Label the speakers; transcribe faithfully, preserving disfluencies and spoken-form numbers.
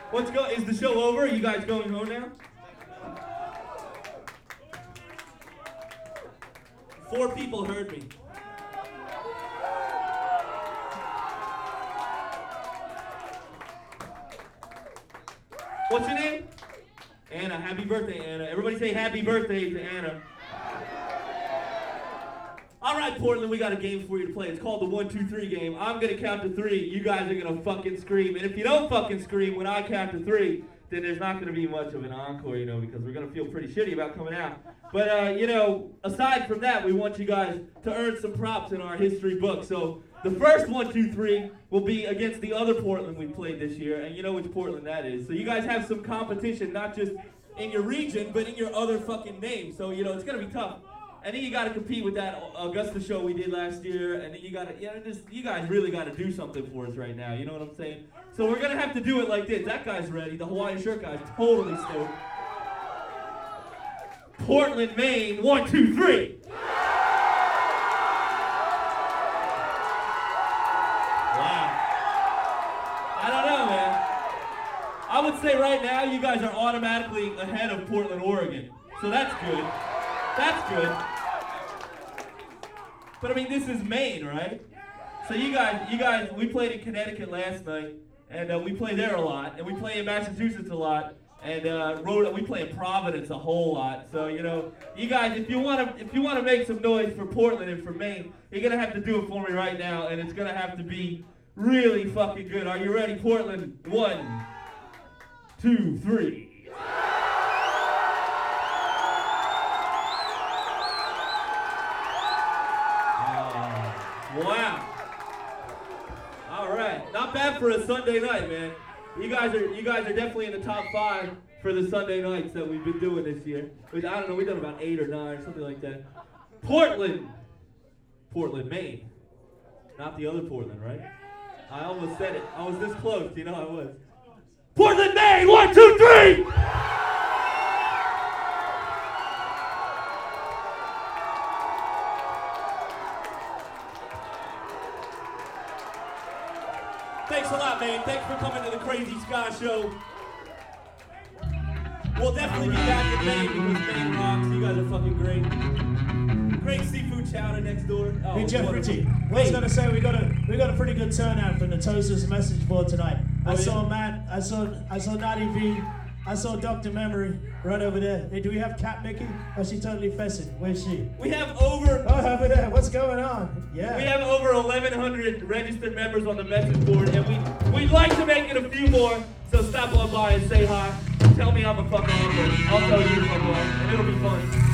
Speaker 1: What's go? Is the show over? Are you guys going home now? Four people heard me. What's your name? Anna. Happy birthday, Anna. Everybody say happy birthday to Anna. All right, Portland, we got a game for you to play. It's called the one, two, three game. I'm going to count to three. You guys are going to fucking scream. And if you don't fucking scream when I count to three, then there's not going to be much of an encore, you know, because we're going to feel pretty shitty about coming out. But, uh, you know, aside from that, we want you guys to earn some props in our history book. So the first one, two, three will be against the other Portland we played this year. And you know which Portland that is. So you guys have some competition, not just in your region, but in your other fucking name. So, you know, it's going to be tough. And then you got to compete with that Augusta show we did last year, and then you got to, yeah, just you guys really got to do something for us right now. You know what I'm saying? So we're gonna have to do it like this. That guy's ready. The Hawaiian shirt guy's totally stoked. Portland, Maine. One, two, three. Wow. I don't know, man. I would say right now you guys are automatically ahead of Portland, Oregon. So that's good. That's good. But I mean, this is Maine, right? So you guys, you guys, we played in Connecticut last night, and uh, we play there a lot, and we play in Massachusetts a lot, and uh, Rhode, we play in Providence a whole lot. So you know, you guys, if you want to, if you want to make some noise for Portland and for Maine, you're gonna have to do it for me right now, and it's gonna have to be really fucking good. Are you ready, Portland? One, two, three. Wow. All right. Not bad for a Sunday night, man. You guys are you guys are definitely in the top five for the Sunday nights that we've been doing this year. I don't know, we've done about eight or nine, something like that. Portland. Portland, Maine. Not the other Portland, right? I almost said it. I was this close, you know I was. Portland, Maine, one, two, three! Thanks a lot, man. Thanks for coming to the Crazy Ska Show. We'll definitely be back in Maine because Maine rocks. You guys are fucking great. Great seafood chowder next door. Oh,
Speaker 2: hey, Jeff Ritchie. I was gonna say we got a we got a pretty good turnout from the Toasters message board tonight. I oh, saw yeah. Matt. I saw I saw Natty V. I saw Doctor Memory right over there. Hey, do we have Cat Mickey? Or is she totally fessing? Where's she?
Speaker 1: We have over...
Speaker 2: Oh, over there. What's going on? Yeah.
Speaker 1: We have over eleven hundred registered members on the message board, and we, we'd like to make it a few more, so stop on by and say hi. Tell me I'm a fucking uncle. I'll tell you I'm a and it'll be fun.